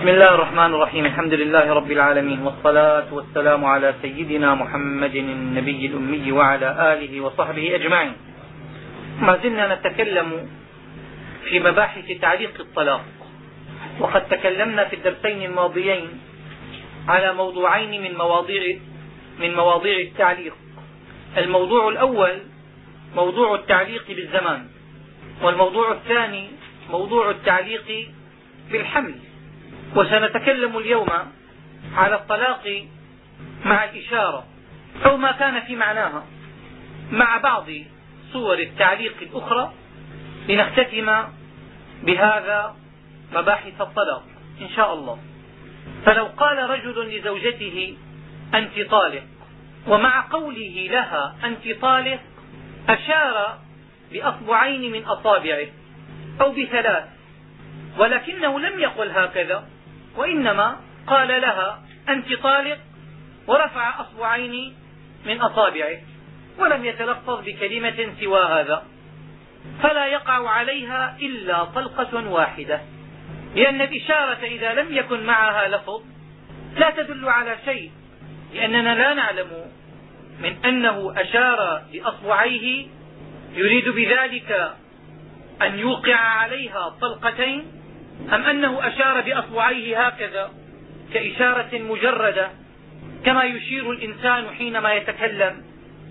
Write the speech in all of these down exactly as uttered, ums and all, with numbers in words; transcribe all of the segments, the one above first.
بسم الله الرحمن الرحيم. الحمد لله رب العالمين، والصلاة والسلام على سيدنا محمد النبي الأمي وعلى آله وصحبه أجمعين. ما زلنا نتكلم في مباحث تعليق الطلاق، وقد تكلمنا في الدرسين الماضيين على موضوعين من مواضيع من مواضيع التعليق. الموضوع الأول موضوع التعليق بالزمان، والموضوع الثاني موضوع التعليق بالحمل. وسنتكلم اليوم على الطلاق مع الإشارة أو ما كان في معناها مع بعض صور التعليق الأخرى، لنختتم بهذا مباحث الطلاق إن شاء الله. فلو قال رجل لزوجته أنت طالق، ومع قوله لها أنت طالق أشار بأصبعين من أصابعه أو بثلاث، ولكنه لم يقل هكذا، وإنما قال لها أنت طالق ورفع أصبعين من أصابعه ولم يتلفظ بكلمة سوى هذا، فلا يقع عليها إلا طلقة واحدة، لأن الإشارة إذا لم يكن معها لفظ لا تدل على شيء، لأننا لا نعلم من أنه أشار بأصبعيه يريد بذلك أن يوقع عليها طلقتين، أم أنه أشار بأصبعيه هكذا كإشارة مجردة كما يشير الإنسان حينما يتكلم،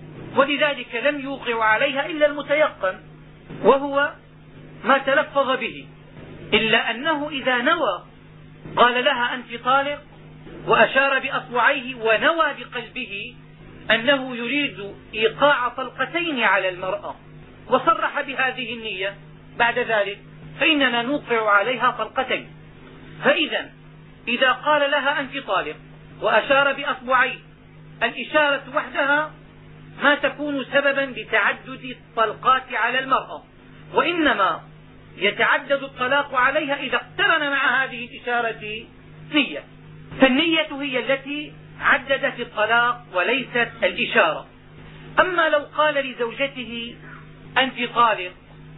ولذلك لم يوقع عليها إلا المتيقن وهو ما تلفظ به، إلا أنه إذا نوى قال لها أنت طالق وأشار بأصبعيه ونوى بقلبه أنه يريد إيقاع طلقتين على المرأة وصرح بهذه النية، بعد ذلك فإننا نوقع عليها طلقتين. فإذا إذا قال لها أنت طالق وأشار بأصبعيه، الإشارة وحدها ما تكون سببا لتعدد الطلقات على المرأة، وإنما يتعدد الطلاق عليها إذا اقترن مع هذه الإشارة نية، فالنية هي التي عددت الطلاق وليست الإشارة. أما لو قال لزوجته أنت طالق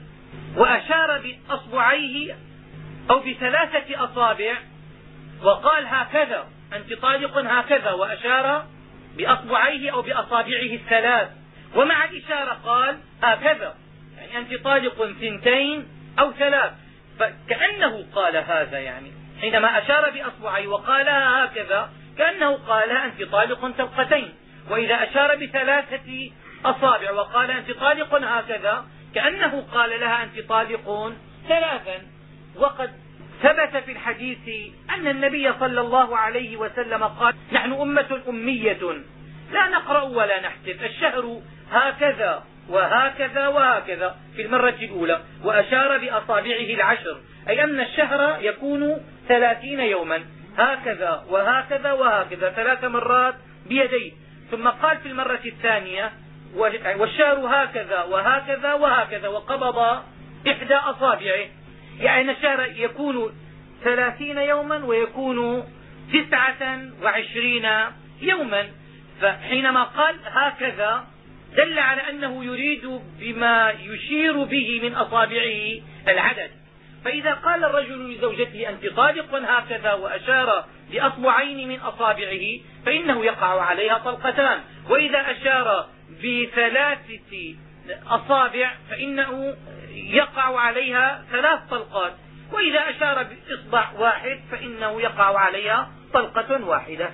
وأشار بأصبعيه أو بثلاثة أصابع وقال هكذا أنت طالق هكذا، وأشار بأصبعيه أو بأصابعه الثلاث، ومع الإشارة قال هكذا، يعني أنت طالق ثنتين أو ثلاث، فكأنه قال هذا، يعني حينما أشار بأصبعيه وقالها هكذا كأنه قال أنت طالق طلقتين، وإذا أشار بثلاثة أصابع وقال أنت طالق هكذا كأنه قال لها أنت طالق ثلاثا. وقد ثبت في الحديث أن النبي صلى الله عليه وسلم قال نحن أمة أمية لا نقرأ ولا نحسب، الشهر هكذا وهكذا وهكذا في المرة الأولى، وأشار بأصابعه العشر، أي أن الشهر يكون ثلاثين يوما، هكذا وهكذا وهكذا ثلاث مرات بيديه، ثم قال في المرة الثانية والشهر هكذا وهكذا وهكذا وقبض إحدى أصابعه، يعني الشهر يكون ثلاثين يوما ويكون تسعة وعشرين يوما، فحينما قال هكذا دل على أنه يريد بما يشير به من أصابعه العدد. فإذا قال الرجل لزوجته أنت طالق هكذا وأشار بأصبعين من أصابعه فإنه يقع عليها طلقتان، وإذا أشار بثلاثة أصابع فإنه يقع عليها ثلاث طلقات، وإذا أشار بإصبع واحد فإنه يقع عليها طلقة واحدة.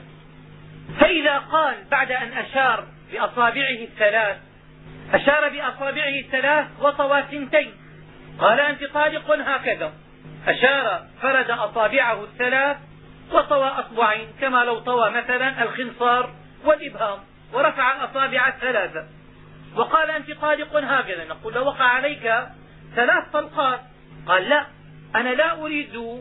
فإذا قال بعد أن أشار بأصابعه الثلاث أشار بأصابعه الثلاث وطوى ثنتين، قال أنت طالق هكذا، أشار فرد أصابعه الثلاث وطوى أصبعين كما لو طوى مثلا الخنصار والإبهام ورفع الأصابع الثلاثة، وقال أنت طالق هكذا، نقول له وقع عليك ثلاث طلقات. قال لا، أنا لا أريد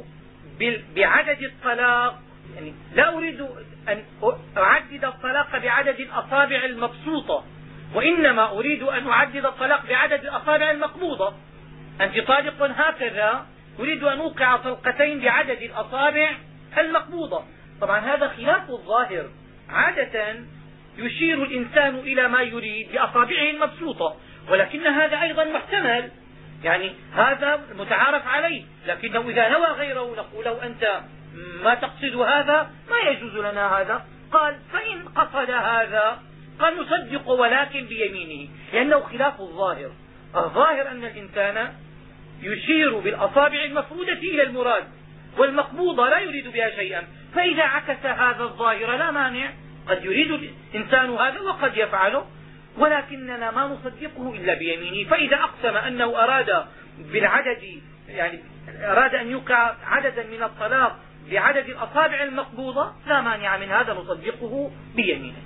بعدد الطلاق، يعني لا أريد أن أعدد الطلاق بعدد الأصابع المبسوطة، وإنما أريد أن أعدد الطلاق بعدد الأصابع المقبوضة. أنت طالق هكذا أريد أن أوقع طلقتين بعدد الأصابع المقبوضة. طبعا هذا خلاف الظاهر، عادة يشير الإنسان إلى ما يريد بأصابعه المبسوطة، ولكن هذا أيضا محتمل، يعني هذا متعارف عليه، لكنه إذا نوى غيره نقول له أنت ما تقصد هذا، ما يجوز لنا هذا. قال فإن قصد هذا قال نصدق ولكن بيمينه، لأنه خلاف الظاهر. الظاهر أن الإنسان يشير بالأصابع المفرودة إلى المراد، والمقبوضة لا يريد بها شيئا، فإذا عكس هذا الظاهر لا مانع، قد يريد الإنسان هذا وقد يفعله، ولكننا ما نصدقه إلا بيمينه. فإذا أقسم أنه أراد بالعدد، يعني أراد أن يوقع عددا من الطلاق بعدد الأصابع المقبوضة، لا مانع من هذا، نصدقه بيمينه.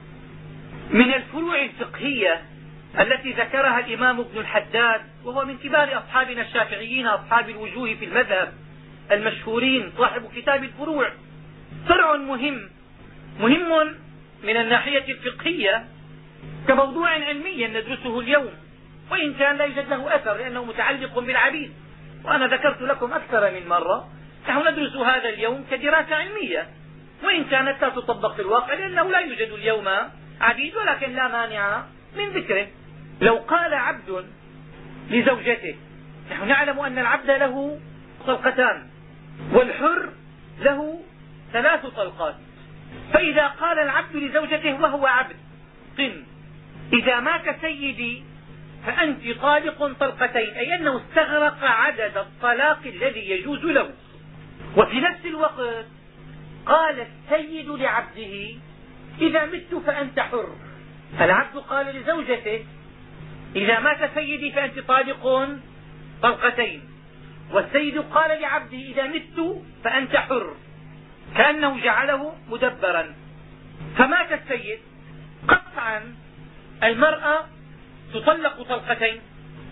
من الفروع الفقهية التي ذكرها الإمام ابن الحداد، وهو من كبار أصحابنا الشافعيين أصحاب الوجوه في المذهب المشهورين، صاحب كتاب الفروع، فرع مهم مهم من الناحية الفقهية كموضوع علمي ندرسه اليوم، وإن كان لا يوجد له أثر لأنه متعلق بالعبيد. وأنا ذكرت لكم أكثر من مرة نحن ندرس هذا اليوم كدراسة علمية، وإن كانت لا تطبق في الواقع لأنه لا يوجد اليوم عبيد، ولكن لا مانع من ذكره. لو قال عبد لزوجته، نحن نعلم أن العبد له طلقتان والحر له ثلاث طلقات، فإذا قال العبد لزوجته وهو عبد قم إذا مات سيدي فأنت طالق طلقتين، أي أنه استغرق عدد الطلاق الذي يجوز له. وفي نفس الوقت قال السيد لعبده إذا مت فأنت حر. العبد قال لزوجته إذا مات سيدي فأنت طالق طلقتين، والسيد قال لعبده إذا مت فأنت حر، كأنه جعله مدبرا. فمات السيد، قطعا المرأة تطلق طلقتين،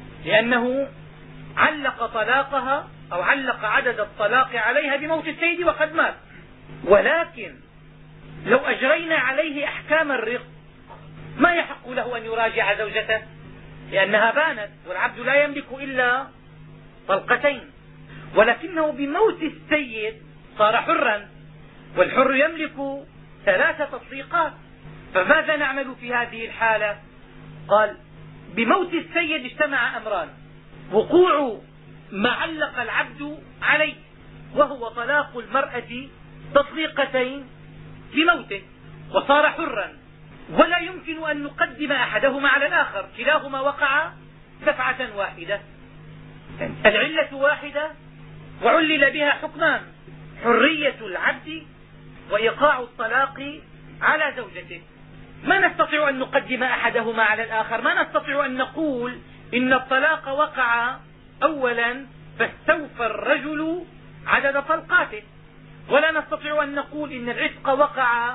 لأنه علق طلاقها أو علق عدد الطلاق عليها بموت السيد وقد مات. ولكن لو أجرينا عليه أحكام الرق ما يحق له أن يراجع زوجته، لأنها بانت، والعبد لا يملك إلا طلقتين، ولكنه بموت السيد صار حرا، والحر يملك ثلاث تطليقات. فماذا نعمل في هذه الحالة؟ قال بموت السيد اجتمع أمران: وقوع ما علق العبد عليه وهو طلاق المرأة تطليقتين بموته، وصار حرا، ولا يمكن أن نقدم أحدهما على الآخر، كلاهما وقع دفعة واحدة، العلة واحدة وعلل بها حكمان: حرية العبد وإيقاع الطلاق على زوجته. ما نستطيع أن نقدم أحدهما على الآخر، ما نستطيع أن نقول إن الطلاق وقع أولا فاستوفى الرجل عدد طلقاته، ولا نستطيع أن نقول إن العتق وقع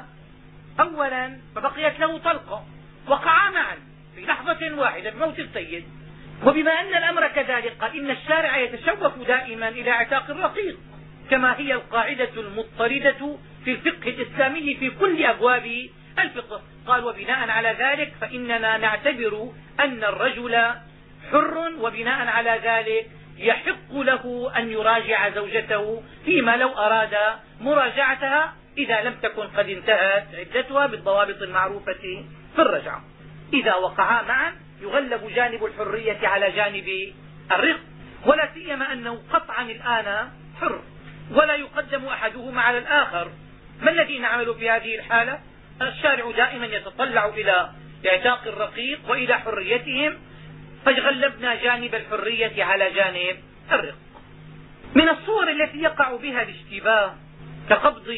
أولا فبقيت له طلقة، وقعا معا في لحظة واحدة بموت السيد. وبما أن الأمر كذلك قال إن الشارع يتشوف دائما إلى اعتاق الرقيق، كما هي القاعدة المضطردة في الفقه الإسلامي في كل أبواب الفقه. قال وبناء على ذلك فإننا نعتبر أن الرجل حر، وبناء على ذلك يحق له أن يراجع زوجته فيما لو أراد مراجعتها إذا لم تكن قد انتهت عدتها بالضوابط المعروفة في الرجعة. إذا وقعا معا يغلب جانب الحرية على جانب الرق، ولا سيما أنه قطعا الآن حر ولا يقدم أحدهما على الآخر. ما الذي نعمل في هذه الحالة؟ الشارع دائما يتطلع إلى اعتاق الرقيق وإلى حريتهم، فغلبنا جانب الحرية على جانب الرق. من الصور التي يقع بها الاشتباه كقبض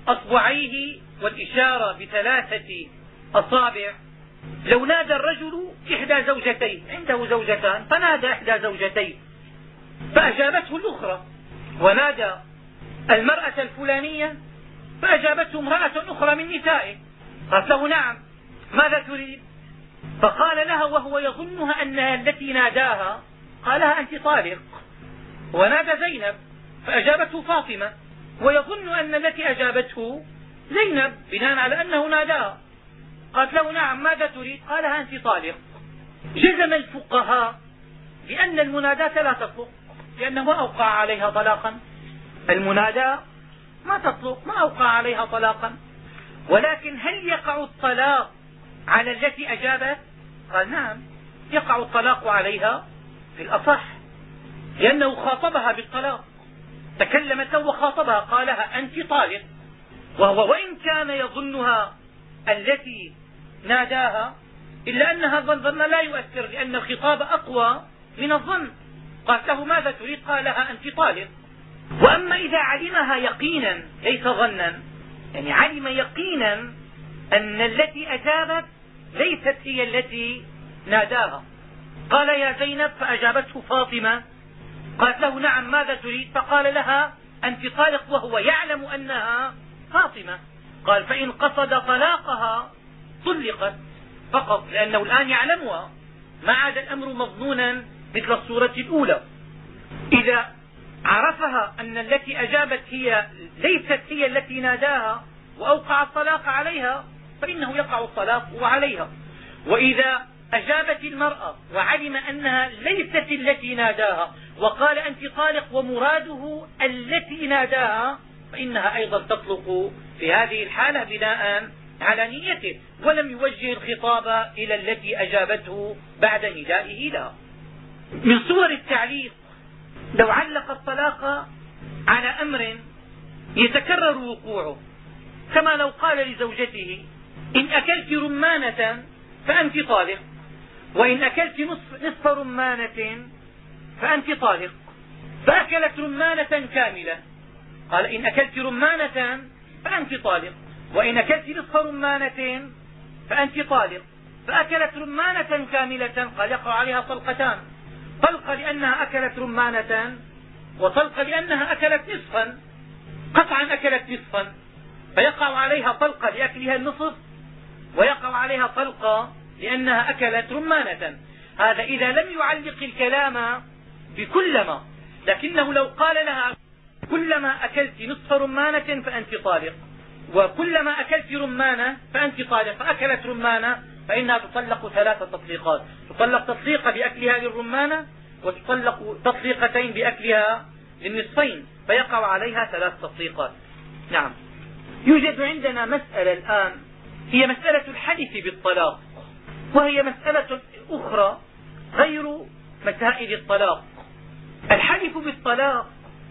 أصبعيه والإشارة بثلاثة أصابع. لو نادى الرجل إحدى زوجتيه، عنده زوجتان، فنادى إحدى زوجتيه فأجابته الأخرى، ونادى المرأة الفلانية فأجابته امرأة أخرى من نسائه، قالت له نعم ماذا تريد؟ فقال لها وهو يظنها أنها التي ناداها، قالها أنت طالق. ونادى زينب فأجابته فاطمة، ويظن أن التي أجابته زينب بناء على أنه ناداها، قالت له نعم ماذا تريد؟ قالها أنت طالق. جزم الفقهاء بأن المناداة لا تطلق، لأنه ما أوقع عليها طلاقا، المناداة ما تطلق، ما أوقع عليها طلاقا. ولكن هل يقع الطلاق على التي أجابت؟ قال نعم يقع الطلاق عليها في الأصح، لأنه خاطبها بالطلاق. تكلمت وخاطبها قال لها أنت طالق، وهو وإن كان يظنها التي ناداها إلا أن هذا الظن لا يؤثر، لأن الخطاب أقوى من الظن. قالت له ماذا تريد؟ قال لها أنت طالق. وأما إذا علمها يقينا ليس ظنا، يعني علم يقينا أن التي أجابت ليست هي التي ناداها، قال يا زينب، فأجابته فاطمة. قالت له نعم ماذا تريد؟ فقال لها أنت طالق، وهو يعلم أنها فاطمة. قال فإن قصد طلاقها طلقت فقط، لأنه الآن يعلمها، ما عاد الأمر مظنونا مثل الصورة الأولى. إذا عرفها أن التي أجابت هي ليست هي التي ناداها وأوقع الطلاق عليها فإنه يقع الطلاق عليها. وإذا أجابت المرأة وعلم أنها ليست التي ناداها وقال أنت طالق ومراده التي ناداها فإنها أيضا تطلق في هذه الحالة بناء على نيته، ولم يوجه الخطاب إلى التي أجابته بعد ندائه لها. من صور التعليق لو علق الطلاق على أمر يتكرر وقوعه، كما لو قال لزوجته إن أكلت رمانة فأنت طالق، وإن أكلت نصف, نصف رمانة فأنت طالق، فأكلت رمانة كاملة، قال إن أكلت رمانة فأنت طالق، وإن أكلت نصف رمانة فأنت طالق، فأكلت رمانة كاملة، قال يقع عليها طلقتان، طلقة لأنها أكلت رمانة، وطلقة لأنها أكلت نصفا. قطعا أكلت نصفا فيقع عليها طلقة لأكلها النصف، ويقع عليها طلقة لأنها أكلت رمانة. هذا إذا لم يعلق الكلام بكلما، لكنه لو قال لها كلما أكلت نصف رمانة فأنت طالق، وكلما أكلت رمانة فأنت طالق، فأكلت رمانة فإنها تطلق ثلاث تطليقات، تطلق تطليقة بأكلها للرمانة، وتطلق تطليقتين بأكلها للنصفين، فيقع عليها ثلاث تطليقات. نعم. يوجد عندنا مسألة الآن هي مسألة الحلف بالطلاق، وهي مسألة أخرى غير مسائل الطلاق. الحلف بالطلاق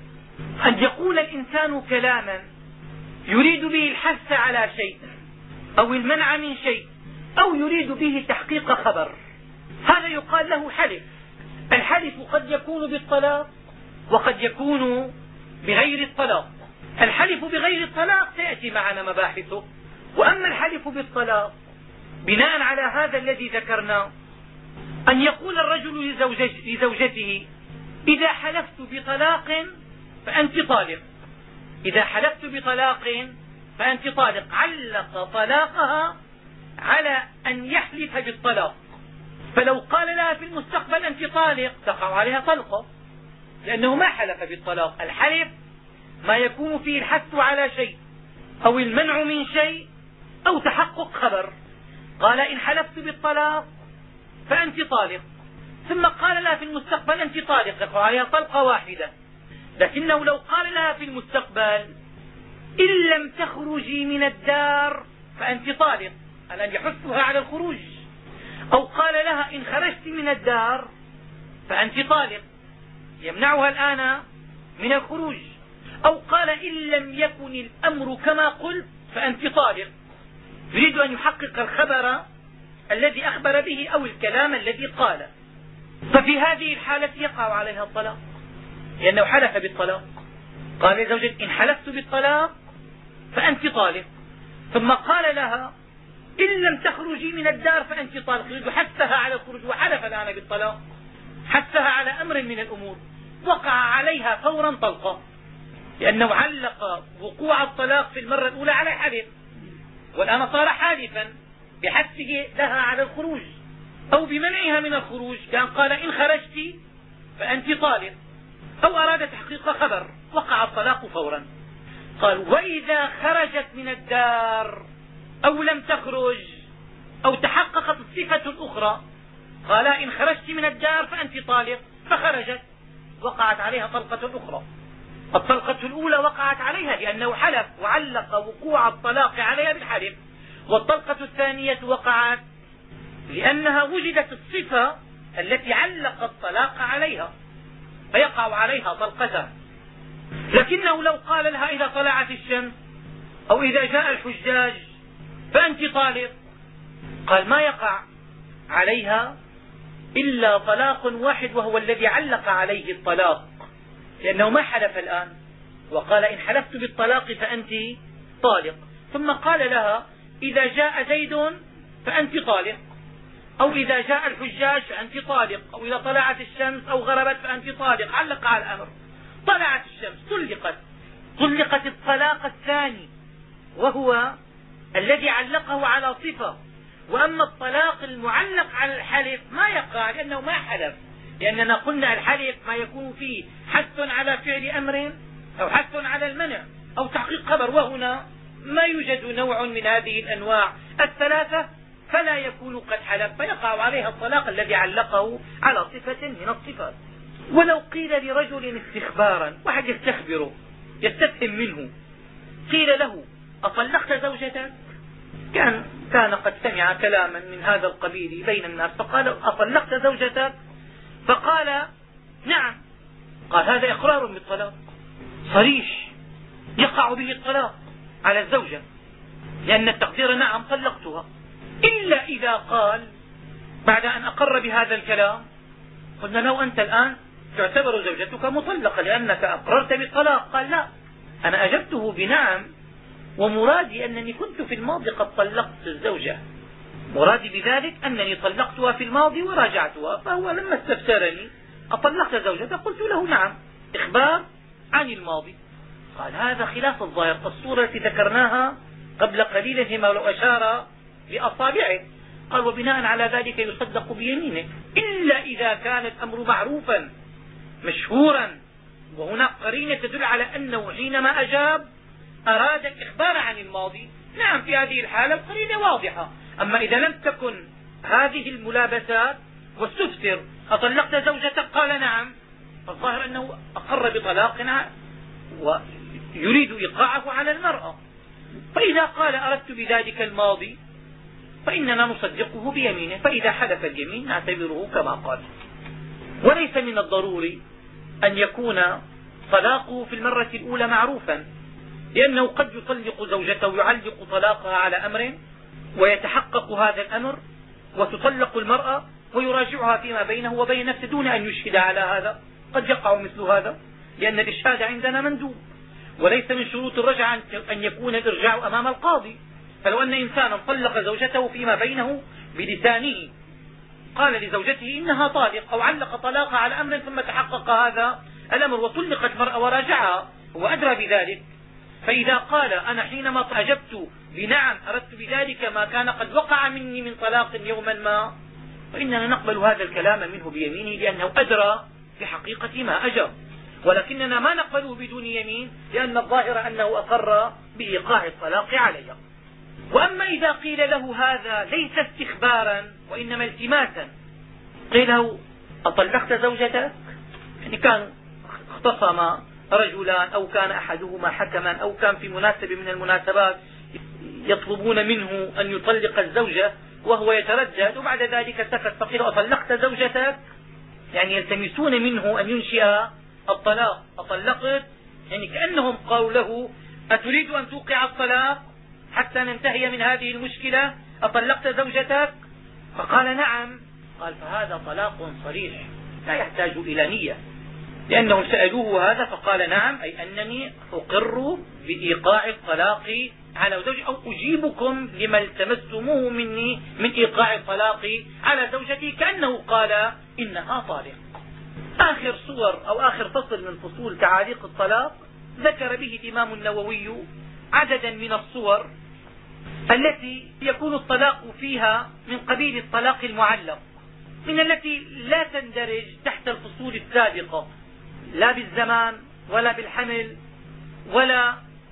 أن يقول الإنسان كلاما يريد به الحث على شيء أو المنع من شيء، أو يريد به تحقيق خبر، هذا يقال له حلف. الحلف قد يكون بالطلاق وقد يكون بغير الطلاق. الحلف بغير الطلاق سيأتي معنا مباحثه. وأما الحلف بالطلاق بناء على هذا الذي ذكرناه، أن يقول الرجل لزوجته إذا حلفت بطلاق فأنت طالق، إذا حلفت بطلاق فأنت طالق، علق طلاقها على أن يحلف بالطلاق. فلو قال لها في المستقبل أنت طالق تقع عليها طلقة، لأنه ما حلف بالطلاق. الحلف ما يكون فيه الحث على شيء أو المنع من شيء أو تحقق خبر. قال إن حلفت بالطلاق فأنت طالق، ثم قال لها في المستقبل أنت طالق، تقع عليها طلقة واحدة. لكنه لو قال لها في المستقبل إن لم تخرجي من الدار فأنت طالق، الآن يحثها على الخروج، أو قال لها إن خرجت من الدار فأنت طالق، يمنعها الآن من الخروج، أو قال إن لم يكن الأمر كما قلت فأنت طالق، يريد أن يحقق الخبر الذي أخبر به أو الكلام الذي قاله. ففي هذه الحالة يقع عليها الطلاق، لأنه حلف بالطلاق. قال لزوجته إن حلفت بالطلاق فأنت طالق، ثم قال لها إن لم تخرجي من الدار فأنت طالق، يريد حثها على الخروج، وحلف الآن بالطلاق، حثها على أمر من الأمور، وقع عليها فورا طلقة، لأنه علق وقوع الطلاق في المرة الأولى على الحلف، والآن صار حالفا بحثه لها على الخروج أو بمنعها من الخروج، كان قال إن خرجت فأنت طالق، أو أراد تحقيق خبر، وقع الطلاق فورا. قال وإذا خرجت من الدار أو لم تخرج أو تحققت الصفة الأخرى، قال إن خرجت من الدار فأنت طالق، فخرجت، وقعت عليها طلقة أخرى. الطلقة الأولى وقعت عليها لأنه حلف وعلق وقوع الطلاق عليها بالحلف، والطلقة الثانية وقعت لأنها وجدت الصفة التي علق الطلاق عليها، فيقع عليها طلقتان. لكنه لو قال لها إذا طلعت الشمس أو إذا جاء الحجاج فأنت طالق، قال ما يقع عليها إلا طلاق واحد وهو الذي علق عليه الطلاق، لأنه ما حلف الآن وقال إن حلفت بالطلاق فأنت طالق، ثم قال لها إذا جاء زيد فأنت طالق، أو إذا جاء الحجاج فأنت طالق، أو إذا طلعت الشمس أو غربت فأنت طالق. علق على الأمر. طلعت الشمس طلقت طلقت الطلاق الثاني وهو الذي علقه على صفة. وأما الطلاق المعلق على الحلف ما يقع لأنه ما حلف، لأننا قلنا الحلف ما يكون فيه حث على فعل أمر أو حث على المنع أو تحقيق خبر، وهنا ما يوجد نوع من هذه الأنواع الثلاثة، فلا يكون قد حلف فيقع عليها الطلاق الذي علقه على صفة من الصفات. ولو قيل لرجل استخبارا، واحد يستخبره يستفهم منه، قيل له أطلقت زوجتك؟ كان كان قد سمع كلاما من هذا القبيل بين الناس فقال أطلقت زوجتك؟ فقال نعم. قال هذا إقرار بالطلاق صريح يقع به الطلاق على الزوجة، لأن التقدير نعم طلقتها، إلا إذا قال بعد أن أقر بهذا الكلام قلنا له أنت الآن تعتبر زوجتك مطلقة لأنك أقررت بالطلاق. قال لا، أنا أجبته بنعم ومرادي أنني كنت في الماضي قد طلقت الزوجة، مرادي بذلك أنني طلقتها في الماضي وراجعتها، فهو لما استفسرني أطلقت زوجتك قلت له نعم، إخبار عن الماضي. قال هذا خلاف الظاهر، الصورة التي ذكرناها قبل قليل هما لو أشار بأصابعه. قال وبناء على ذلك يصدق بيمينه، إلا إذا كان الأمر معروفا مشهورا وهناك قرينة تدل على أنه حينما أجاب أراد الإخبار عن الماضي. نعم في هذه الحالة القرينة واضحة. أما إذا لم تكن هذه الملابسات واستفسر أطلقت زوجتك قال نعم، فالظاهر أنه أقر بطلاق ويريد إيقاعه على المرأة. فإذا قال أردت بذلك الماضي فإننا نصدقه بيمينه، فإذا حلف اليمين نعتبره كما قال. وليس من الضروري أن يكون طلاقه في المرة الأولى معروفا، لأنه قد يطلق زوجته يعلق طلاقها على أمر ويتحقق هذا الأمر وتطلق المرأة ويراجعها فيما بينه وبين نفسه دون أن يشهد على هذا. قد يقع مثل هذا لأن الإشهاد عندنا مندوب، وليس من شروط الرجعة أن يكون الإرجاع أمام القاضي. فلو أن إنسانا طلق زوجته فيما بينه بلسانه قال لزوجته إنها طالق أو علق طلاقها على أمر ثم تحقق هذا الأمر وطلقت المرأة وراجعها، هو أدرى بذلك. فإذا قال أنا حينما أجبت بنعم أردت بذلك ما كان قد وقع مني من طلاق يوما ما، فإننا نقبل هذا الكلام منه بيمينه لأنه أدرى بحقيقة ما أجب، ولكننا ما نقبله بدون يمين لأن الظاهر أنه أقر بإيقاع الطلاق عليها. وأما إذا قيل له هذا ليس استخبارا وإنما التماسا، قيل له أطلقت زوجتك؟ يعني كان اختصم رجلان أو كان أحدهما حكما أو كان في مناسبة من المناسبات يطلبون منه أن يطلق الزوجة وهو يتردد، وبعد ذلك سكت فقيل أطلقت زوجتك؟ يعني يلتمسون منه أن ينشئ الطلاق. أطلقت يعني كأنهم قالوا له أتريد أن توقع الطلاق حتى ننتهي من هذه المشكلة؟ أطلقت زوجتك؟ فقال نعم. قال فهذا طلاق صريح لا يحتاج إلى نية، لأنهم سألوه هذا فقال نعم، أي أنني أقر بإيقاع الطلاق على زوجي أو أجيبكم لما التمستموه مني من إيقاع الطلاق على زوجتي، كأنه قال إنها طالق. آخر صور أو آخر فصل من فصول تعاليق الطلاق ذكر به الإمام النووي عددا من الصور التي يكون الطلاق فيها من قبيل الطلاق المعلق، من التي لا تندرج تحت الفصول السابقة لا بالزمان ولا بالحمل ولا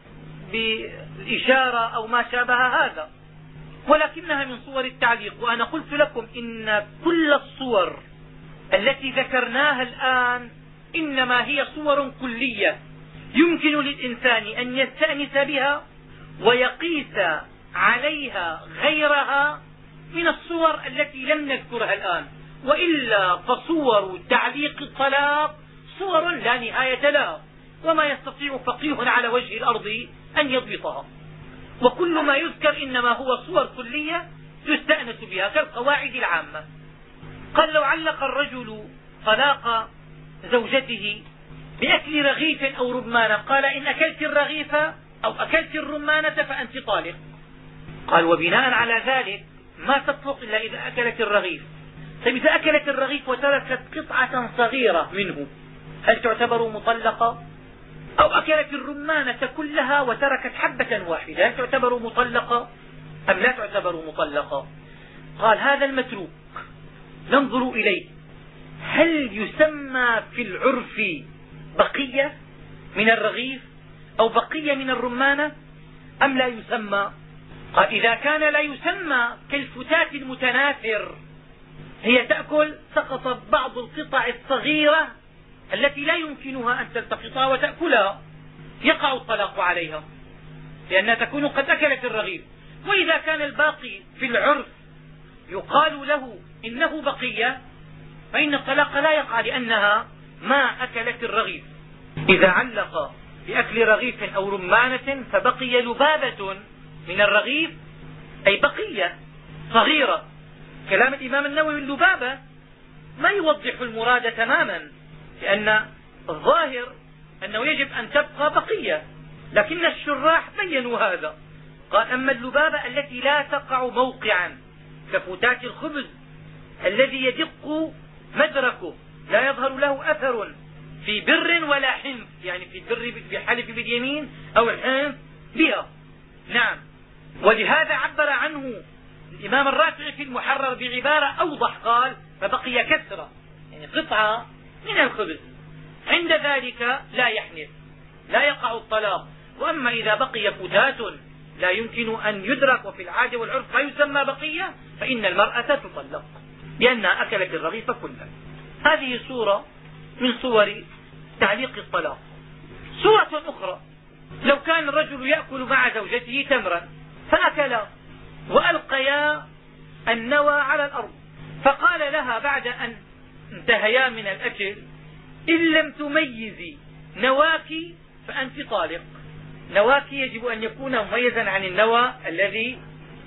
بالإشارة أو ما شابه هذا، ولكنها من صور التعليق. وأنا قلت لكم إن كل الصور التي ذكرناها الآن إنما هي صور كلية يمكن للإنسان أن يستأنس بها ويقيس عليها غيرها من الصور التي لم نذكرها الآن، وإلا فصور تعليق الطلاق صور لا نهاية لها، وما يستطيع فقيه على وجه الأرض أن يضبطها، وكل ما يذكر إنما هو صور كلية يستأنس بها كالقواعد العامة. قال لو علق الرجل طلاق زوجته بأكل رغيف أو رمانة، قال إن أكلت الرغيف أو أكلت الرمانة فأنت طالق. قال وبناء على ذلك ما تطلق إلا إذا أكلت الرغيف. طيب إذا أكلت الرغيف وتركت قطعة صغيرة منه هل تعتبر مطلقة؟ أو أكلت الرمانة كلها وتركت حبة واحدة هل تعتبر مطلقة أم لا تعتبر مطلقة؟ قال هذا المتروك ننظر إليه هل يسمى في العرف بقية من الرغيف أو بقية من الرمانة أم لا يسمى؟ قال إذا كان لا يسمى كالفتاة المتناثر، هي تأكل سقط بعض القطع الصغيرة التي لا يمكنها أن تلتقطها وتأكلها، يقع الطلاق عليها لأنها تكون قد أكلت الرغيف. وإذا كان الباقي في العرف يقال له إنه بقية فإن الطلاق لا يقع لأنها ما أكلت الرغيف. إذا علق بأكل رغيف أو رمانة فبقي لبابة من الرغيف أي بقية صغيرة. كلام الإمام النووي اللبابة ما يوضح المراد تماما، لأن الظاهر أنه يجب أن تبقى بقية، لكن الشراح بينوا هذا. قال أما اللبابة التي لا تقع موقعا كفتات الخبز الذي يدق مدركه لا يظهر له أثر في بر ولا حنف، يعني في البر بحلف باليمين أو الحنف بها. نعم، ولهذا عبر عنه الإمام الرافعي في المحرر بعبارة أوضح، قال فبقي كسرة يعني قطعة من الخبز، عند ذلك لا يحنث لا يقع الطلاق. وأما إذا بقي فتات لا يمكن أن يدرك وفي العادة والعرف لا يسمى بقية فإن المرأة تطلق لأنها أكلت الرغيف كله. هذه صورة من صور تعليق الطلاق. صورة أخرى لو كان الرجل يأكل مع زوجته تمرا فأكلا وألقيا النوى على الأرض، فقال لها بعد أن انتهيا من الأكل إن لم تميزي نواك فأنت طالق. نواك يجب أن يكون مميزا عن النوى الذي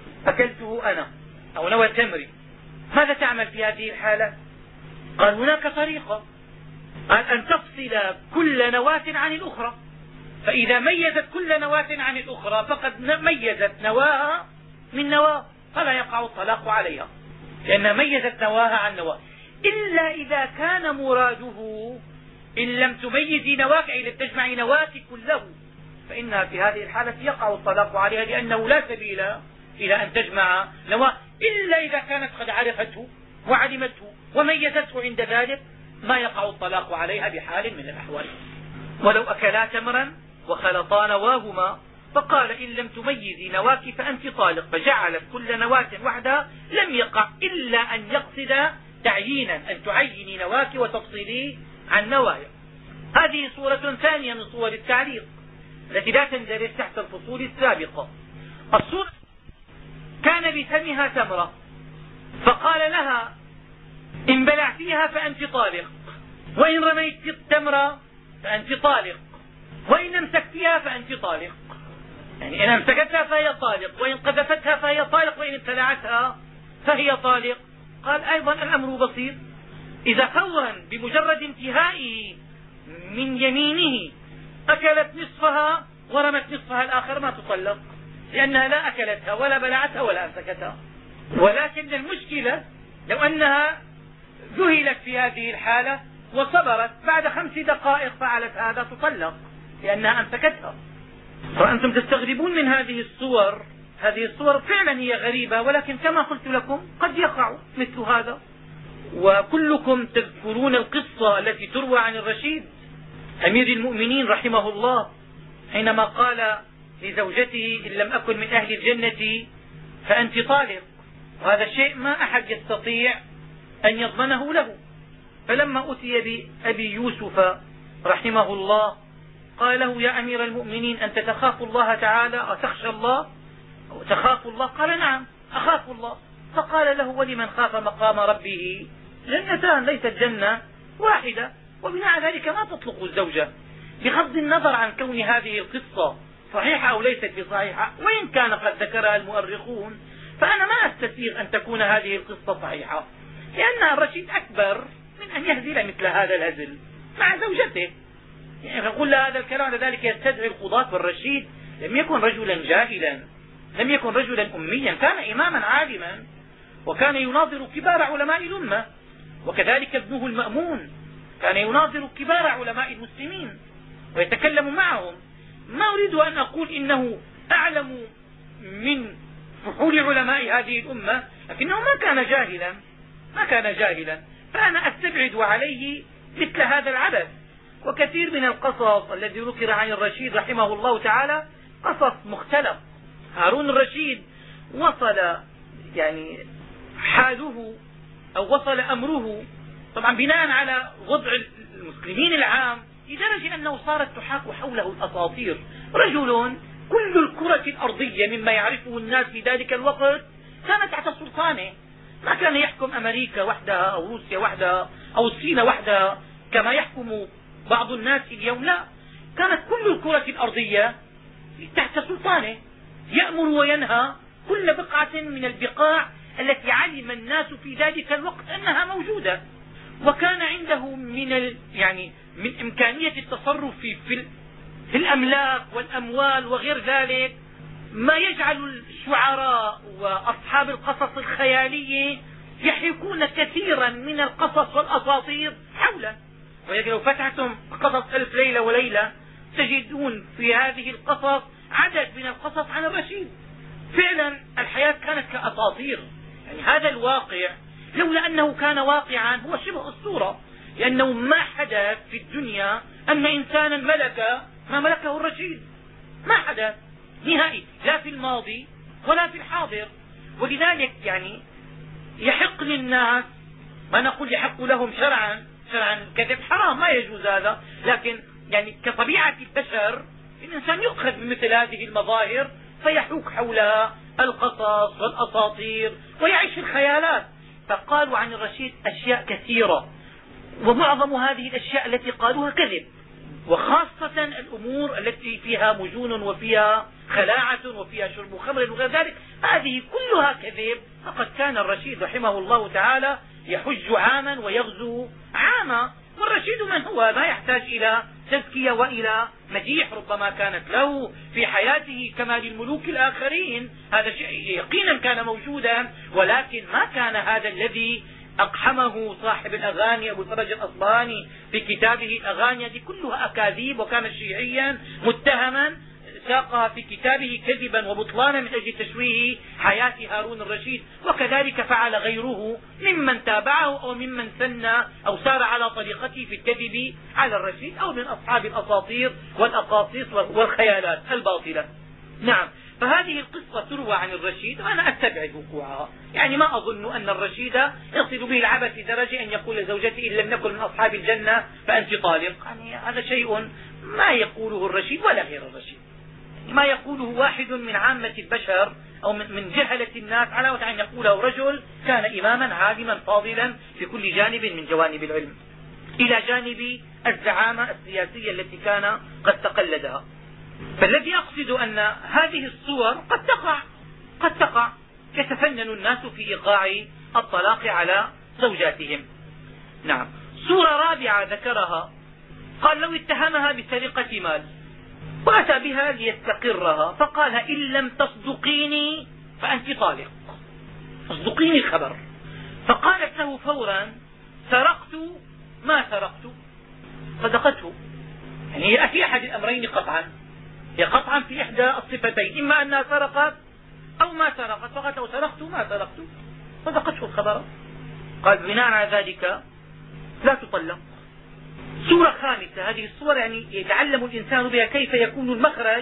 أكلته أنا أو نوى التمر. ماذا تعمل في هذه الحالة؟ قال هناك طريقة، قال أن تفصل كل نواة عن الأخرى، فإذا ميزت كل نواة عن الأخرى فقد ميزت نواها من نواه فلا يقع الطلاق عليها لأنها ميزت نواها عن نواه، إلا إذا كان مراده إن لم تميزي نواك أي لم تجمعي نواك كله فإنها في هذه الحالة يقع الطلاق عليها لأنه لا سبيل إلى أن تجمع نواه إلا إذا كانت قد عرفته وعلمته وميزته، عند ذلك ما يقع الطلاق عليها بحال من الأحوال. ولو أكلا تمرا وخلطا نواهما فقال إن لم تميزي نواك فأنت طالق، فجعلت كل نواة وحدها لم يقع إلا أن يقصد تعيينا أن تعيني نواك وتفصلي عن نوايا. هذه صورة ثانية من صور التعليق التي لا تندرج تحت الفصول السابقة. الصورة كان بفمها تمرة فقال لها إن بلعتيها فأنت طالق، وإن رميت التمرة فأنت طالق، وإن امسكتها فأنت طالق. يعني إن امسكتها فهي طالق، وإن قذفتها فهي طالق، وإن ابتلعتها فهي طالق. قال أيضا الأمر بسيط، إذا فورا بمجرد انتهائه من يمينه أكلت نصفها ورمت نصفها الآخر ما تطلق لأنها لا أكلتها ولا بلعتها ولا أمسكتها. ولكن المشكلة لو أنها ذهلت في هذه الحالة وصبرت بعد خمس دقائق فعلت هذا تطلق لأنها أمسكتها. وأنتم تستغربون من هذه الصور، هذه الصور فعلا هي غريبة، ولكن كما قلت لكم قد يقع مثل هذا. وكلكم تذكرون القصة التي تروى عن الرشيد أمير المؤمنين رحمه الله حينما قال لزوجته إن لم أكن من أهل الجنة فأنت طالق، وهذا شيء ما أحد يستطيع أن يضمنه له. فلما أتي بأبي يوسف رحمه الله قال له يا أمير المؤمنين أنت تخاف الله تعالى أتخشى الله أو تخاف الله؟ قال نعم أخاف الله. فقال له ولمن خاف مقام ربه جنتان، ليست جنة واحدة، وبناء ذلك ما تطلق الزوجة. بغض النظر عن كون هذه القصة صحيحة أو ليست بصحيحة، وإن كان قد ذكرها المؤرخون، فأنا ما أستسيغ أن تكون هذه القصة صحيحة، لأن الرشيد أكبر من أن يهزل مثل هذا الهزل مع زوجته. يعني نقول هذا الكلام لذلك يستدعي القضاة، والرشيد لم يكن رجلا جاهلا، لم يكن رجلا أميا، كان إماما عالما، وكان يناظر كبار علماء الأمة، وكذلك ابنه المأمون كان يناظر كبار علماء المسلمين ويتكلم معهم. ما أريد أن أقول إنه أعلم من فحول علماء هذه الأمة، لكنه ما كان جاهلا، ما كان جاهلا فأنا أستبعد عليه مثل هذا العبث. وكثير من القصص الذي ذكر عن الرشيد رحمه الله تعالى قصص مختلف. هارون الرشيد وصل يعني حاله أو وصل أمره طبعا بناء على وضع المسلمين العام لدرجة أنه صارت تحاك حوله الأساطير. رجل كل الكرة الأرضية مما يعرفه الناس في ذلك الوقت كانت تحت سلطانه، ما كان يحكم أمريكا وحدها أو روسيا وحدها أو الصين وحدها كما يحكم بعض الناس اليوم، لا، كانت كل الكرة الأرضية تحت سلطانه، يأمر وينهى كل بقعة من البقاع التي علم الناس في ذلك الوقت أنها موجودة. وكان عنده من ال يعني من إمكانية التصرف في, في, في الأملاك والأموال وغير ذلك ما يجعل الشعراء وأصحاب القصص الخيالية يحكون كثيرا من القصص والأساطير حوله. ولكن لو فتحتم قصص ألف ليلة وليلة تجدون في هذه القصص عدد من القصص عن الرشيد. فعلا الحياة كانت كأساطير، يعني هذا الواقع لولا أنه كان واقعا هو شبه أسطورة، لأنه ما حدث في الدنيا أن إنسانا ملك ما ملكه الرشيد، ما حدث نهائي لا في الماضي ولا في الحاضر. ولذلك يعني يحق للناس، ما نقول يحق لهم شرعا، شرعا الكذب حرام ما يجوز هذا، لكن يعني كطبيعة البشر الإنسان يؤخذ من مثل هذه المظاهر فيحوك حولها القصص والأساطير ويعيش في الخيالات. فقالوا عن الرشيد أشياء كثيرة، ومعظم هذه الأشياء التي قالوها كذب، وخاصة الأمور التي فيها مجون وفيها خلاعة وفيها شرب خمر وغير ذلك، هذه كلها كذب. فقد كان الرشيد رحمه الله تعالى يحج عاما ويغزو عاما، والرشيد من هو؟ ما يحتاج إلى تزكية وإلى مديح ربما كانت له في حياته كما للملوك الآخرين، هذا شيء يقينا كان موجودا، ولكن ما كان هذا الذي أقحمه صاحب الأغاني أبو الفرج الأصبهاني في كتابه الأغاني. هذه كلها أكاذيب، وكان شيعيا متهما ساقها في كتابه كذبا وبطلانا من أجل تشويه حياة هارون الرشيد. وكذلك فعل غيره ممن تابعه أو ممن سن أو سار على طريقته في الكذب على الرشيد، أو من أصحاب الأساطير والأقاصيص والخيالات الباطلة. نعم، فهذه القصة تروى عن الرشيد وأنا أستبعد وقوعها، يعني ما أظن أن الرشيد يصل به العبث لدرجة أن يقول لزوجته إن لم نكن من أصحاب الجنة فأنت طالق. يعني هذا شيء ما يقوله الرشيد ولا غير الرشيد، ما يقوله واحد من عامة البشر أو من جهلة الناس، على وجه أن يقوله رجل كان إماما عالما فاضلا في كل جانب من جوانب العلم، إلى جانب الزعامة السياسية التي كان قد تقلدها. فالذي أقصد أن هذه الصور قد تقع قد تقع يتفنن الناس في إيقاع الطلاق على زوجاتهم. نعم. صورة رابعة ذكرها، قال لو اتهمها بسرقة مال وأتى بها ليستقرها، فقال إن لم تصدقيني فأنت طالق، اصدقيني الخبر. فقالت له فورا سرقت ما سرقت، صدقته. يعني هي في أحد الأمرين قطعا، هي قطعا في إحدى الصفتين، إما أنها سرقت أو ما سرقت، فقالت له سرقت ما سرقت، صدقته الخبر. قال بناء على ذلك لا تطلق. سورة خامسة، هذه الصور يعني يتعلم الإنسان بها كيف يكون المخرج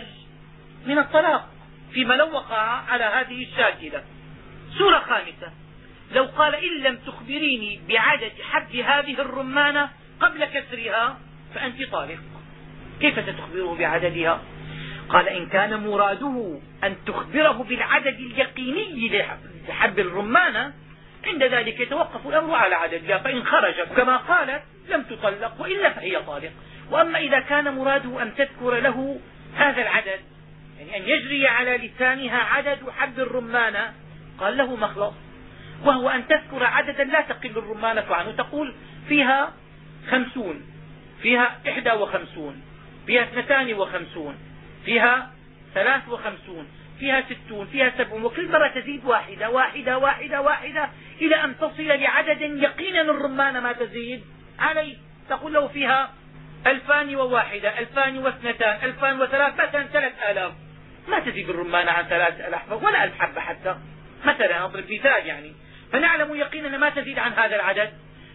من الطلاق فيما لو وقع على هذه الشاكلة. سورة خامسة، لو قال إن لم تخبريني بعدد حب هذه الرمانة قبل كسرها فأنت طالق. كيف ستخبره بعددها؟ قال إن كان مراده أن تخبره بالعدد اليقيني لحب الرمانة عند ذلك يتوقف الأمر على عددها، فإن خرج كما قالت لم تطلق، وإلا فهي طالق. وأما إذا كان مراده أن تذكر له هذا العدد، يعني أن يجري على لسانها عدد حب الرمانة، قال له مخلص، وهو أن تذكر عددا لا تقل الرمانة عنه، تقول فيها خمسون، فيها إحدى وخمسون، فيها اثنتان وخمسون، فيها ثلاث وخمسون، فيها ستون، فيها سبعون، وكل مرة تزيد واحدة واحدة واحدة واحدة إلى أن تصل لعدد يقينا الرمانة ما تزيد عليه. تقول له فيها ألفان وواحدة، ألفان واثنتان، ألفان وثلاث، مثلا ثلاث آلاف، ما تزيد الرمانة عن ثلاث آلاف ولا ألف حبة حتى، مثلا أضرب مثال يعني. فنعلم يقينا ما تزيد عن هذا العدد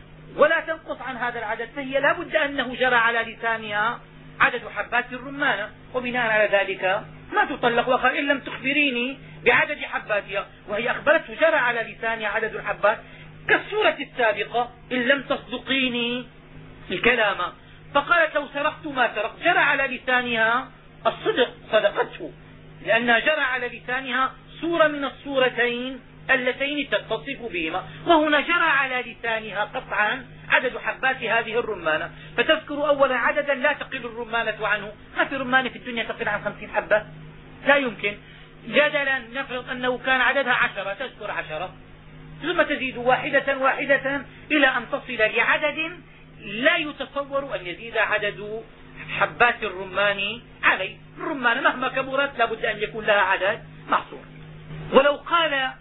ولا تنقص عن هذا العدد، فهي لا بد أنه جرى على لسانها عدد حبات الرمانة، وبناء على ذلك ما تطلق. وقال إن لم تخبريني بعدد حباتها، وهي أخبرته جرى على لسانها عدد الحبات، كالسورة السابقة إن لم تصدقيني الكلام. فقالت لو سرقت ما سرقت، جرى على لسانها الصدق، صدقته، لأنها جرى على لسانها صورة من الصورتين اللتين تتصف بهما، وهنا جرى على لسانها قطعا عدد حبات هذه الرمانة. فتذكر أولا عددا لا تقل الرمانة عنه، ما في رمانة في الدنيا تقل عن خمسين حبة، لا يمكن. جدلا نفرض أنه كان عددها عشرة، تذكر عشرة، ثم تزيد واحدة واحدة إلى أن تصل لعدد لا يتصور أن يزيد عدد حبات الرمان عليه. الرمان مهما كبرت لابد أن يكون لها عدد محصور. ولو قال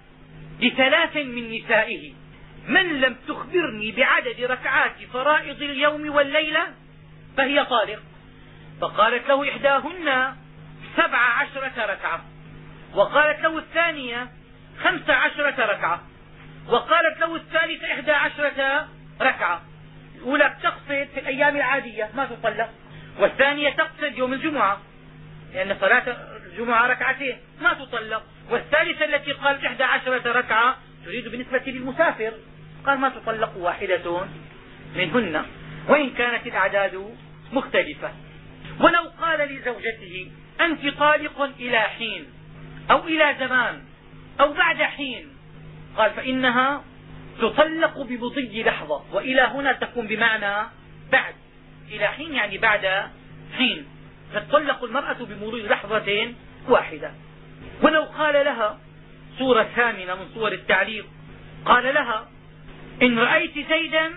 لثلاث من نسائه من لم تخبرني بعدد ركعات فرائض اليوم والليلة فهي طالق، فقالت له إحداهن سبع عشرة ركعة، وقالت له الثانية خمس عشرة ركعة، وقالت له الثالثة إحدى عشرة ركعة. الأولى تقصد في الأيام العادية ما تطلق، والثانية تقصد يوم الجمعة لأن صلاة الجمعة ركعتين ما تطلق، والثالثة التي قالت إحدى عشرة ركعة تريد بالنسبة للمسافر، قال ما تطلق واحدة منهن وإن كانت الأعداد مختلفة. ولو قال لزوجته أنت طالق إلى حين أو إلى زمان أو بعد حين، قال فإنها تطلق بمضي لحظة، وإلى هنا تكون بمعنى بعد، إلى حين يعني بعد حين، فتطلق المرأة بمضي لحظة واحدة. ولو قال لها صورة ثامنة من صور التعليق، قال لها إن رأيت زيدا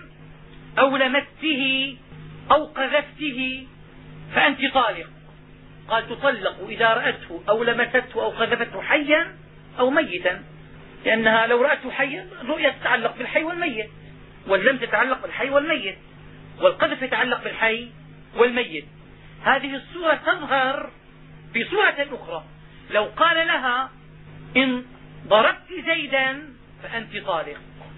أو لمسته أو قذفته فأنت طالق، قال تطلق إذا رأته أو لمسته أو قذفته حيا أو ميتا، لأنها لو رأته حيا الرؤية تتعلق بالحي والميت، واللم تتعلق بالحي والميت، والقذف يتعلق بالحي والميت. هذه الصورة تظهر في صورة أخرى. لو قال لها إن ضربت زيدا فأنت طالق،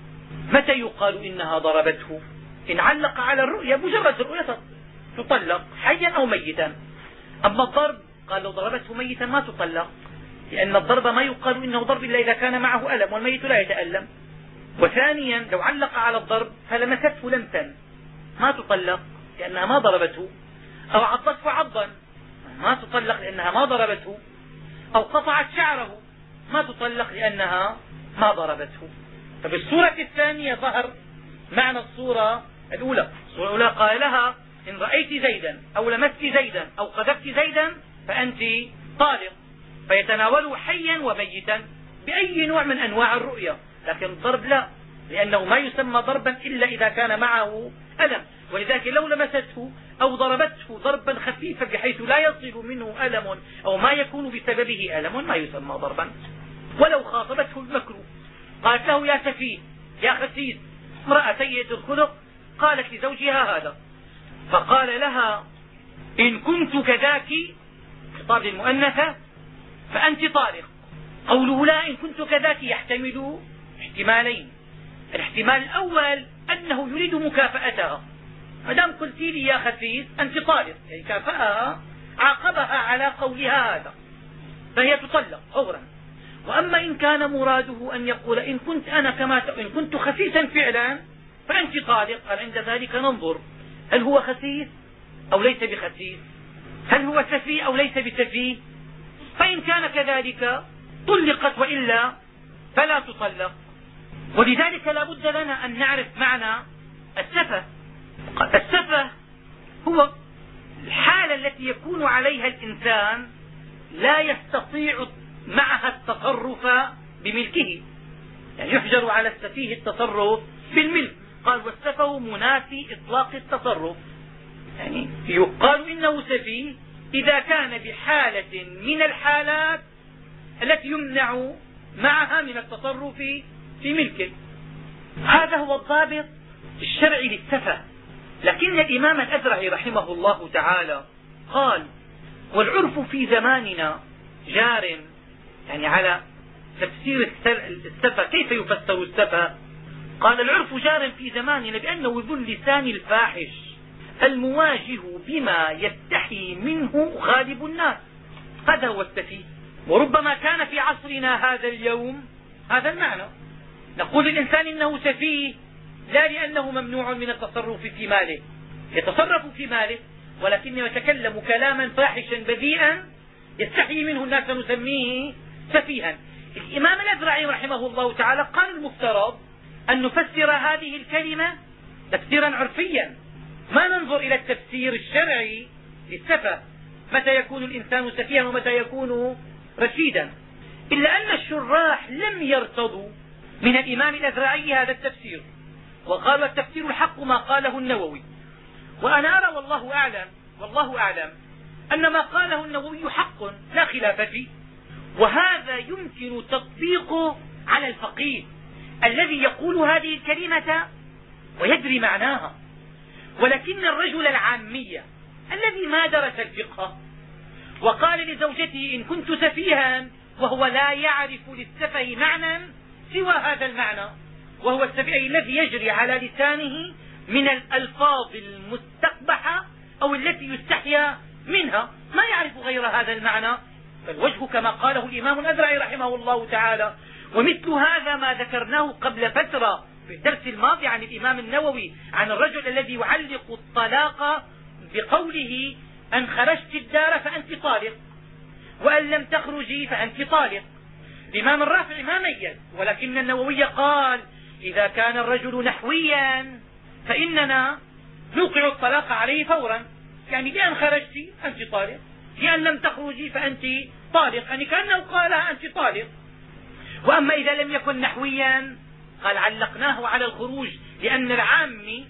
متى يقال إنها ضربته؟ إن علق على الرؤية، مجرد الرؤية تطلق حيا أو ميتا. أما الضرب قال لو ضربته ميتا ما تطلق، لأن الضرب ما يقال إنه ضرب إلا إذا كان معه ألم، والميت لا يتألم. وثانيا لو علق على الضرب فلمسته لمسا ما تطلق لأنها ما ضربته، أو عضته عضا ما تطلق لأنها ما ضربته، أو قطعت شعره ما تطلق لأنها ما ضربته. فبالصورة الثانية ظهر معنى الصورة الأولى. الصورة الأولى قال لها إن رأيت زيدا أو لمست زيدا أو قذفت زيدا فأنت طالق، فيتناوله حيا وميتا بأي نوع من أنواع الرؤية. لكن الضرب لا، لأنه ما يسمى ضربا إلا إذا كان معه ألم، ولذلك لو لمسته أو ضربته ضربا خفيفا بحيث لا يصل منه ألم أو ما يكون بسببه ألم ما يسمى ضربا. ولو خاطبته المكروه قالت له يا سفيه يا خسيس، امرأة سيئة الخلق قالت لزوجها هذا، فقال لها إن كنت كذاك، خطاب للمؤنثة، فأنت طالق. قوله لا إن كنت كذاك يحتمل احتمالين. الاحتمال الأول أنه يريد مكافأتها، ما دام قلت لي يا خسيس أنت طالق يعني كافأها، عاقبها على قولها هذا فهي تطلق فورا. وأما إن كان مراده أن يقول إن كنت أنا كما ت... إن كنت خسيسا فعلا فأنت طالق، قال عند ذلك ننظر هل هو خسيس أو ليس بخسيس، هل هو سفيه أو ليس بسفيه. فإن كان كذلك طلقت، وإلا فلا تطلق. ولذلك لا بد لنا أن نعرف معنى السفه. السفه هو الحالة التي يكون عليها الإنسان لا يستطيع معها التصرف بملكه، يعني يحجر على السفيه التصرف بالملك. قال والسفه منافي إطلاق التصرف، يعني يقال إنه سفيه إذا كان بحالة من الحالات التي يمنع معها من التصرف في ملكه. هذا هو الضابط الشرعي للسفه. لكن الإمام الأزرعي رحمه الله تعالى قال والعرف في زماننا جار، يعني على تفسير السفه. كيف يفسر السفه؟ قال العرف جار في زماننا بأنه ذو اللسان الفاحش المواجه بما يستحي منه غالب الناس، هذا هو السفيه. وربما كان في عصرنا هذا اليوم هذا المعنى، نقول الإنسان إنه سفيه لا لأنه ممنوع من التصرف في ماله، يتصرف في ماله ولكنه يتكلم كلاما فاحشا بذيئا يستحي منه الناس نسميه سفيها. الإمام الأزرعي رحمه الله تعالى قال المفترض أن نفسر هذه الكلمة تفسيرا عرفيا، ما ننظر إلى التفسير الشرعي للسفه، متى يكون الإنسان سفيها ومتى يكون رشيدا. إلا أن الشراح لم يرتضوا من الإمام الأزرعي هذا التفسير، وقالوا التفسير الحق ما قاله النووي. وأنا أرى والله أعلم والله أعلم أن ما قاله النووي حق لا خلاف فيه، وهذا يمكن تطبيقه على الفقيه الذي يقول هذه الكلمة ويدري معناها. ولكن الرجل العامي الذي ما درس الفقه وقال لزوجته إن كنت سفيها وهو لا يعرف للسفه معنى سوى هذا المعنى، وهو السفيه الذي يجري على لسانه من الألفاظ المستقبحة أو التي يستحيا منها، ما يعرف غير هذا المعنى، فالوجه كما قاله الإمام الأزرعي رحمه الله تعالى. ومثل هذا ما ذكرناه قبل فترة في الدرس الماضي عن الإمام النووي عن الرجل الذي يعلق الطلاق بقوله أن خرجت الدار فأنت طالق وأن لم تخرجي فأنت طالق. الإمام الرافعي ما ميز، ولكن النووي قال إذا كان الرجل نحويا فإننا نوقع الطلاق عليه فورا، يعني بأن خرجت أنت طالق، بأن لم تخرجي فأنت طالق، يعني كأنه قالها أنت طالق. وأما إذا لم يكن نحويا قال علقناه على الخروج، لأن العام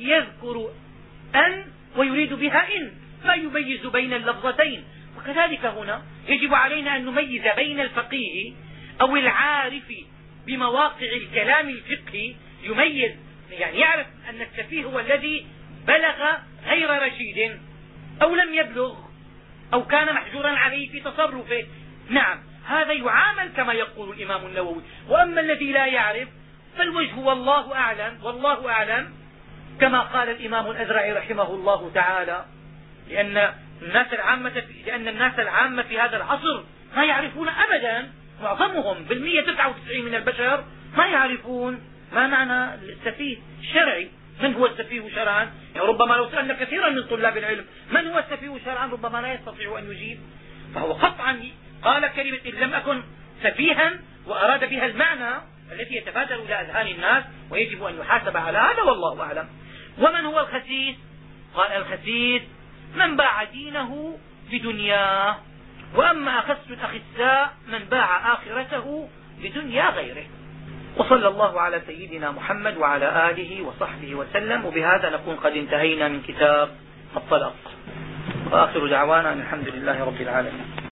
يذكر أن ويريد بها إن، لا يميز بين اللفظتين. وكذلك هنا يجب علينا أن نميز بين الفقيه أو العارف بمواقع الكلام الفقهي، يميز يعني يعرف أن السفيه هو الذي بلغ غير رشيد أو لم يبلغ أو كان محجورا عليه في تصرفه. نعم هذا يعامل كما يقول الإمام النووي. وأما الذي لا يعرف فالوجه والله أعلم والله أعلم كما قال الإمام الأزرعي رحمه الله تعالى، لأن الناس العامة لأن الناس العامة في هذا العصر ما يعرفون أبدا، معظمهم بالمئة تسعة وتسعين من البشر ما يعرفون ما معنى السفيه الشرعي. من هو السفيه شرعا؟ يعني ربما لو سألنا كثيرا من طلاب العلم من هو السفيه شرعا ربما لا يستطيع أن يجيب. فهو قطعا قال كلمة إن لم أكن سفيها وأراد بها المعنى التي يتبادر إلى أذهان الناس، ويجب أن يحاسب على هذا والله أعلم. ومن هو الخسيس؟ قال الخسيس من باع دينه بدنياه، وأما أخس الأخساء من باع آخرته بدنيا غيره. وصلى الله على سيدنا محمد وعلى آله وصحبه وسلم. وبهذا نكون قد انتهينا من كتاب الطلاق، وآخر دعوانا أن الحمد لله رب العالمين.